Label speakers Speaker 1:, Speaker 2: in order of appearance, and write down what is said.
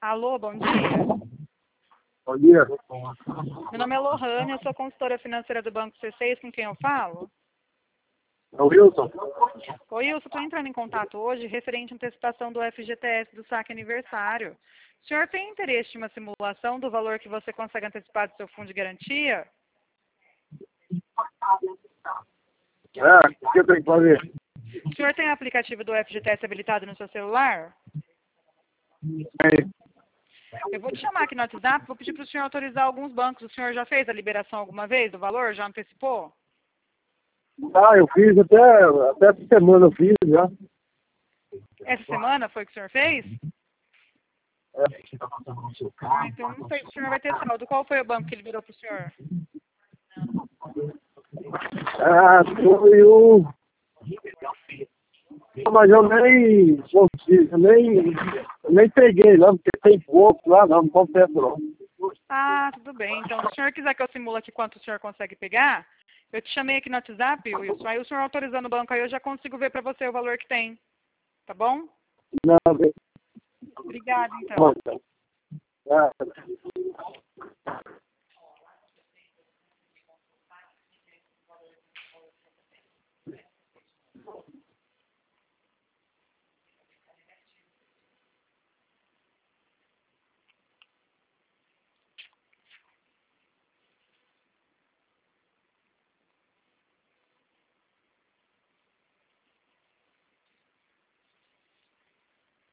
Speaker 1: Alô, bom dia.
Speaker 2: Bom dia.
Speaker 1: Meu nome é Lohane, eu sou consultora financeira do Banco C6, com quem eu falo?
Speaker 2: É o Wilson?
Speaker 1: Oi, Wilson, estou entrando em contato hoje referente à antecipação do FGTS do saque aniversário. O senhor tem interesse em uma simulação do valor que você consegue antecipar do seu fundo de garantia?
Speaker 2: O que eu tenho que fazer?
Speaker 1: O senhor tem o aplicativo do FGTS habilitado no seu celular? Eu vou te chamar aqui no WhatsApp, vou pedir para o senhor autorizar alguns bancos. O senhor já fez a liberação alguma vez do valor? Já antecipou?
Speaker 2: Eu fiz até essa semana eu fiz já.
Speaker 1: Essa semana foi que o senhor fez?
Speaker 2: É.
Speaker 1: Então não sei se o senhor vai ter saldo. Qual foi o banco que liberou para o senhor?
Speaker 2: Foi o... Mas eu nem consigo, eu nem peguei não, porque tem pouco lá, não compensa não.
Speaker 1: Ah, tudo bem. Então, se o senhor quiser que eu simule aqui quanto o senhor consegue pegar, eu te chamei aqui no WhatsApp, Wilson. Aí o senhor autorizando o banco, aí eu já consigo ver para você o valor que tem. Tá bom?
Speaker 2: Não,
Speaker 1: Obrigada, então.
Speaker 2: bom, então.